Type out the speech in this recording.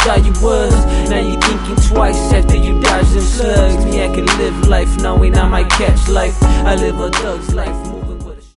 all you was. Now you thinking twice after you dodged them slugs. Me, I can live life knowing I might catch life. I live a thug's life.